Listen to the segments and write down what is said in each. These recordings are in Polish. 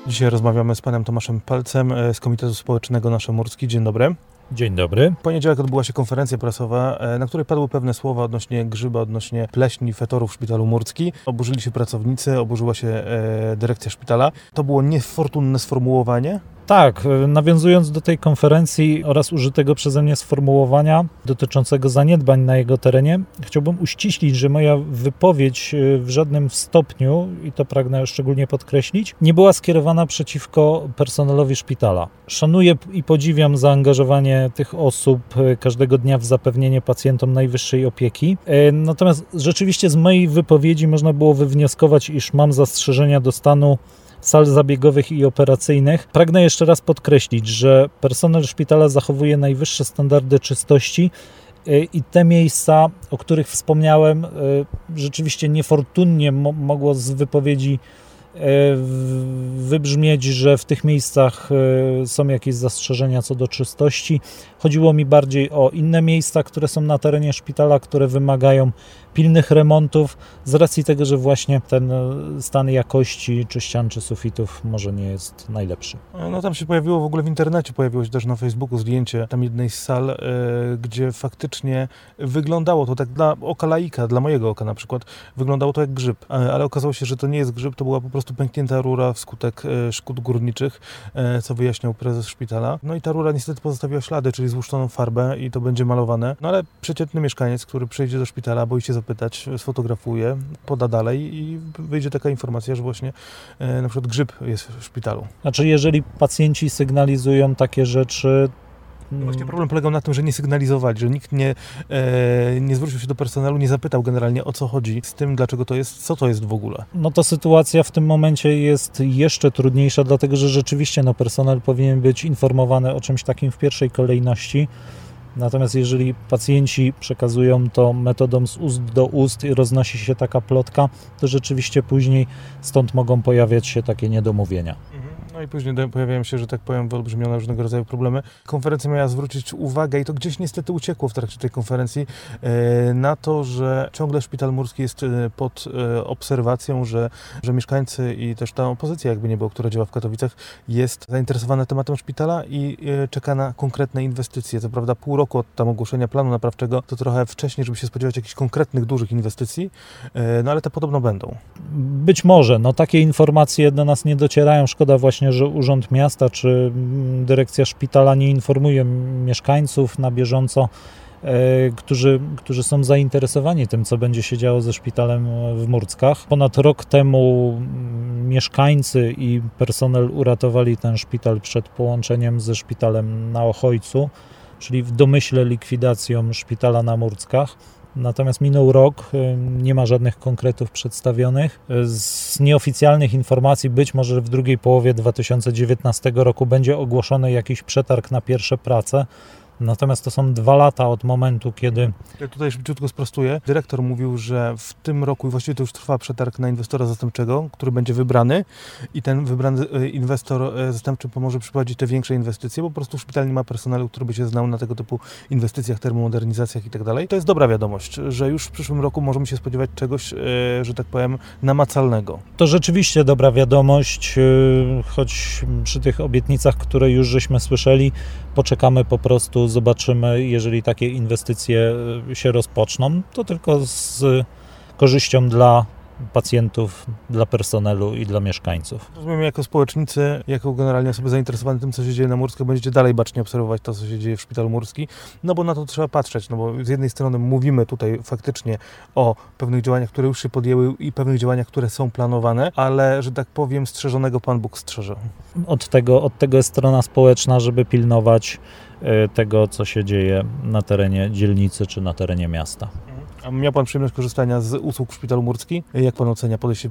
Dzisiaj rozmawiamy z panem Tomaszem Palcem z Komitetu Społecznego Nasze Murski. Dzień dobry. Dzień dobry. W poniedziałek odbyła się konferencja prasowa, na której padły pewne słowa odnośnie grzyba, odnośnie pleśni, fetorów w szpitalu Murskim. Oburzyli się pracownicy, oburzyła się dyrekcja szpitala. To było niefortunne sformułowanie? Tak, nawiązując do tej konferencji oraz użytego przeze mnie sformułowania dotyczącego zaniedbań na jego terenie, chciałbym uściślić, że moja wypowiedź w żadnym stopniu, i to pragnę szczególnie podkreślić, nie była skierowana przeciwko personelowi szpitala. Szanuję i podziwiam zaangażowanie tych osób każdego dnia w zapewnienie pacjentom najwyższej opieki. Natomiast rzeczywiście z mojej wypowiedzi można było wywnioskować, iż mam zastrzeżenia do stanu sal zabiegowych i operacyjnych. Pragnę jeszcze raz podkreślić, że personel szpitala zachowuje najwyższe standardy czystości i te miejsca, o których wspomniałem, rzeczywiście niefortunnie mogło z wypowiedzi wybrzmieć, że w tych miejscach są jakieś zastrzeżenia co do czystości. Chodziło mi bardziej o inne miejsca, które są na terenie szpitala, które wymagają pilnych remontów z racji tego, że właśnie ten stan jakości czy ścian, czy sufitów może nie jest najlepszy. No tam się pojawiło w ogóle w internecie, pojawiło się też na Facebooku zdjęcie tam jednej z sal, gdzie faktycznie wyglądało to tak dla oka laika, dla mojego oka na przykład, wyglądało to jak grzyb, ale okazało się, że to nie jest grzyb, to była po prostu pęknięta rura wskutek szkód górniczych, co wyjaśniał prezes szpitala. No i ta rura niestety pozostawiła ślady, czyli złuszczoną farbę i to będzie malowane. No ale przeciętny mieszkaniec, który przyjdzie do szpitala, boi się zapytać, sfotografuje, poda dalej i wyjdzie taka informacja, że właśnie na przykład grzyb jest w szpitalu. Znaczy, jeżeli pacjenci sygnalizują takie rzeczy... Właśnie problem polegał na tym, że nie sygnalizowali, że nikt nie zwrócił się do personelu, nie zapytał generalnie o co chodzi z tym, dlaczego to jest, co to jest w ogóle. No to sytuacja w tym momencie jest jeszcze trudniejsza, dlatego że rzeczywiście personel powinien być informowany o czymś takim w pierwszej kolejności. Natomiast jeżeli pacjenci przekazują to metodą z ust do ust i roznosi się taka plotka, to rzeczywiście później stąd mogą pojawiać się takie niedomówienia. No i później pojawiają się, że tak powiem, wyolbrzymione różnego rodzaju problemy. Konferencja miała zwrócić uwagę, i to gdzieś niestety uciekło w trakcie tej konferencji, na to, że ciągle szpital murski jest pod obserwacją, że mieszkańcy i też ta opozycja, jakby nie było, która działa w Katowicach, jest zainteresowana tematem szpitala i czeka na konkretne inwestycje. Co prawda pół roku od tam ogłoszenia planu naprawczego, to trochę wcześniej, żeby się spodziewać jakichś konkretnych, dużych inwestycji, no ale te podobno będą. Być może, takie informacje do nas nie docierają. Szkoda właśnie, że Urząd Miasta czy dyrekcja szpitala nie informuje mieszkańców na bieżąco, którzy są zainteresowani tym, co będzie się działo ze szpitalem w Murckach. Ponad rok temu mieszkańcy i personel uratowali ten szpital przed połączeniem ze szpitalem na Ochojcu, czyli w domyśle likwidacją szpitala na Murckach. Natomiast minął rok, nie ma żadnych konkretów przedstawionych. Z nieoficjalnych informacji być może w drugiej połowie 2019 roku będzie ogłoszony jakiś przetarg na pierwsze prace. Natomiast to są 2 lata od momentu, kiedy... Ja tutaj szybciutko sprostuję. Dyrektor mówił, że w tym roku, i właściwie to już trwa przetarg na inwestora zastępczego, który będzie wybrany i ten wybrany inwestor zastępczy pomoże przeprowadzić te większe inwestycje, bo po prostu szpital nie ma personelu, który by się znał na tego typu inwestycjach, termomodernizacjach i tak dalej. To jest dobra wiadomość, że już w przyszłym roku możemy się spodziewać czegoś, że tak powiem, namacalnego. To rzeczywiście dobra wiadomość, choć przy tych obietnicach, które już żeśmy słyszeli, poczekamy po prostu, zobaczymy, jeżeli takie inwestycje się rozpoczną, to tylko z korzyścią dla pacjentów, dla personelu i dla mieszkańców. Rozumiem, jako społecznicy, jako generalnie osoby zainteresowane tym, co się dzieje na Murskach, będziecie dalej bacznie obserwować to, co się dzieje w szpitalu Murskim, no bo na to trzeba patrzeć, no bo z jednej strony mówimy tutaj faktycznie o pewnych działaniach, które już się podjęły i pewnych działaniach, które są planowane, ale, że tak powiem, strzeżonego Pan Bóg strzeże. Od tego jest strona społeczna, żeby pilnować tego, co się dzieje na terenie dzielnicy czy na terenie miasta. A miał Pan przyjemność korzystania z usług w szpitalu Murskim? Jak Pan ocenia podejście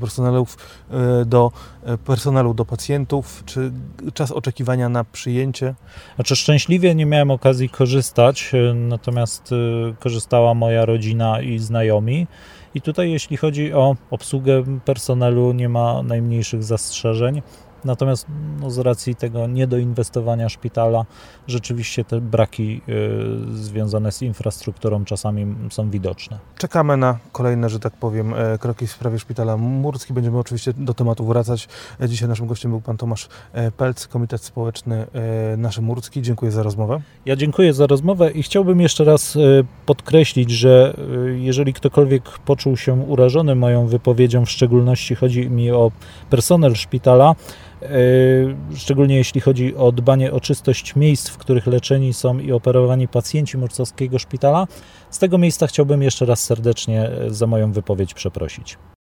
personelu do pacjentów? Czy czas oczekiwania na przyjęcie? Znaczy, szczęśliwie nie miałem okazji korzystać, natomiast korzystała moja rodzina i znajomi. I tutaj, jeśli chodzi o obsługę personelu, nie ma najmniejszych zastrzeżeń. Natomiast z racji tego niedoinwestowania szpitala rzeczywiście te braki związane z infrastrukturą czasami są widoczne. Czekamy na kolejne, że tak powiem, kroki w sprawie Szpitala Murski. Będziemy oczywiście do tematu wracać. Dzisiaj naszym gościem był pan Tomasz Pelc, Komitet Społeczny Nasze Murski. Dziękuję za rozmowę. Ja dziękuję za rozmowę i chciałbym jeszcze raz podkreślić, że jeżeli ktokolwiek poczuł się urażony moją wypowiedzią, w szczególności chodzi mi o personel szpitala, szczególnie jeśli chodzi o dbanie o czystość miejsc, w których leczeni są i operowani pacjenci Murcowskiego Szpitala, z tego miejsca chciałbym jeszcze raz serdecznie za moją wypowiedź przeprosić.